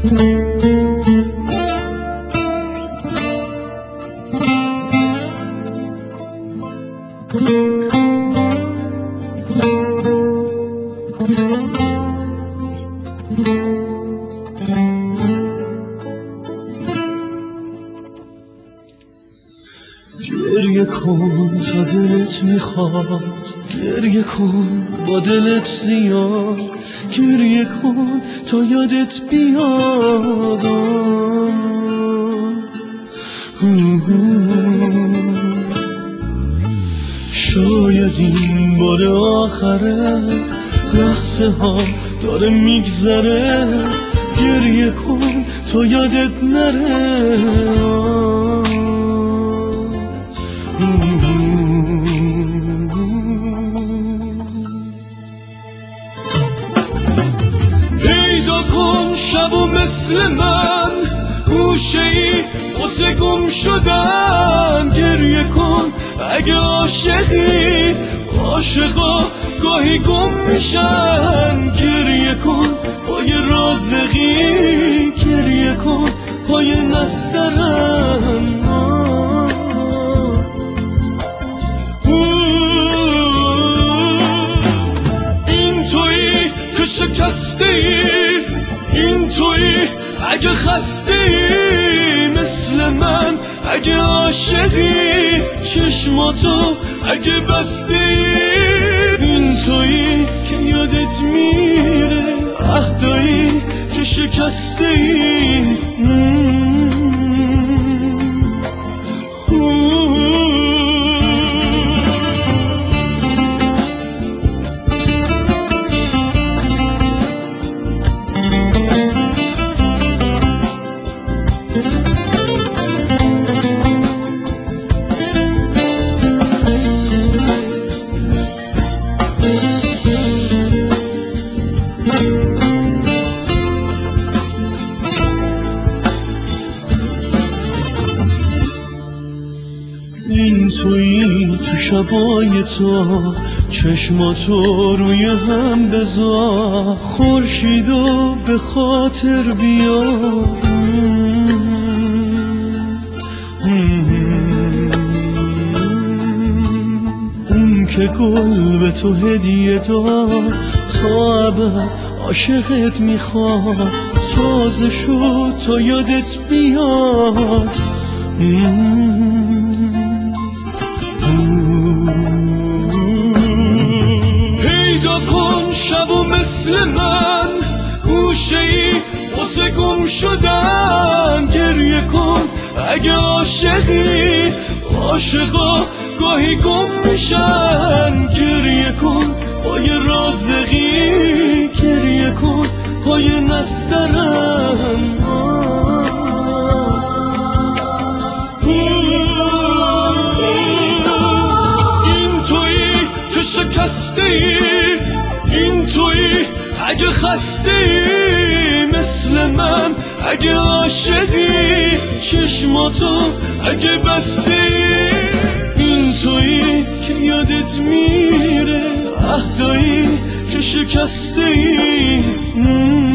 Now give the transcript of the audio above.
گریه کن تا دلت میخواد، گریه کن با دلت زیاد، گریه کن تا یادت بیاد. شاید این بار آخره، لحظه ها داره میگذره، گریه کن تا یادت نره. پیدا کن شبو مثل من، گوشه‌ای واسه گم شدن، گریه کن اگه عاشقی، عاشقا گاهی گم میشن. گریه کن پای رازقی، گریه کن پای نسترن. این تویی که شکسته ای، این تویی اگه خسته ای مثل من، اگه عاشقی چشماتو اگه بسته ای. این تویی که یادت میره عهدایی که شکسته ای. این تویی تو شبای تو، چشماتو روی هم بذار، خورشیدو به خاطر بیار. اون که گل به تو هدیه داد، تا ابد عاشقت میخواد، تازه شد تا یادت بیاد. پیدا کن شبو مثل من، گوشه‌ای واسه گم شدن، گریه کن اگه عاشقی، عاشقا گاهی گم میشن. گریه کن پای رازقی، گریه کن پای نسترن. این تویی که شکسته ای، این تویی اگه خسته ای مثل من، اگه عاشقی چشماتو اگه بسته ای. این تویی که یادت میره عهدایی که شکسته ای.